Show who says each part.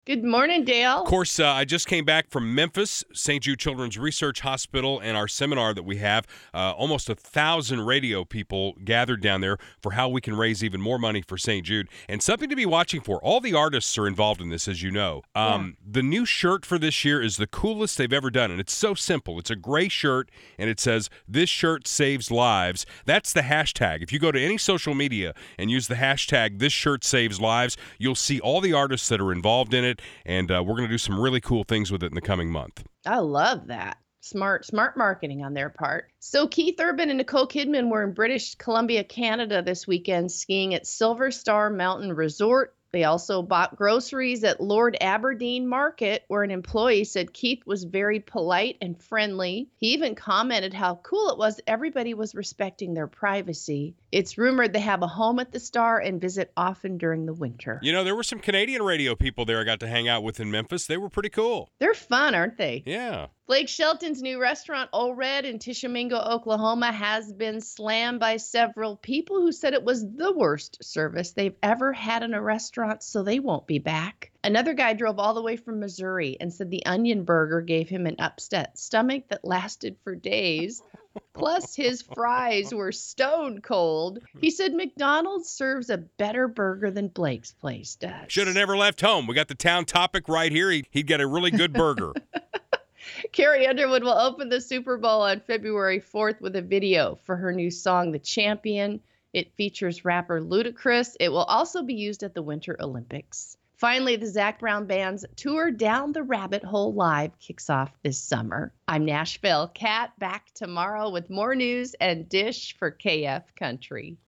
Speaker 1: Good morning,
Speaker 2: Of
Speaker 1: Dale.
Speaker 2: course, I just came back from Memphis, St. Jude Children's Research Hospital, and our seminar that we have. Almost 1,000 radio people gathered down there for how we can raise even more money for St. Jude. And something to be watching for. All the artists are involved in this, as you know.
Speaker 1: Yeah.
Speaker 2: The new shirt for this year is the coolest they've ever done, and it's so simple. It's a gray shirt, and it says, "This shirt saves lives." That's the hashtag. If you go to any social media and use the hashtag, "This shirt saves lives," you'll see all the artists that are involved in it, and we're going to do some really cool things with it in the coming month.
Speaker 1: I love that. Smart marketing on their part. So Keith Urban and Nicole Kidman were in British Columbia, Canada this weekend skiing at Silver Star Mountain Resort. They also bought groceries at Lord Aberdeen Market, where an employee said Keith was very polite and friendly. He even commented how cool it was everybody was respecting their privacy. It's rumored they have a home at the Star and visit often during the winter.
Speaker 2: You know, there were some Canadian radio people there I got to hang out with in Memphis. They were pretty cool.
Speaker 1: They're fun, aren't they?
Speaker 2: Yeah.
Speaker 1: Blake Shelton's new restaurant, Ole Red in Tishomingo, Oklahoma, has been slammed by several people who said it was the worst service they've ever had in a restaurant, so they won't be back. Another guy drove all the way from Missouri and said the onion burger gave him an upset stomach that lasted for days. Plus, his fries were stone cold. He said McDonald's serves a better burger than Blake's place does.
Speaker 2: Should have never left home. We got the town topic right here. He'd get a really good burger.
Speaker 1: Carrie Underwood will open the Super Bowl on February 4th with a video for her new song, The Champion. It features rapper Ludacris. It will also be used at the Winter Olympics. Finally, the Zac Brown Band's tour Down the Rabbit Hole Live kicks off this summer. I'm Nashville Kat, back tomorrow with more news and dish for KF Country.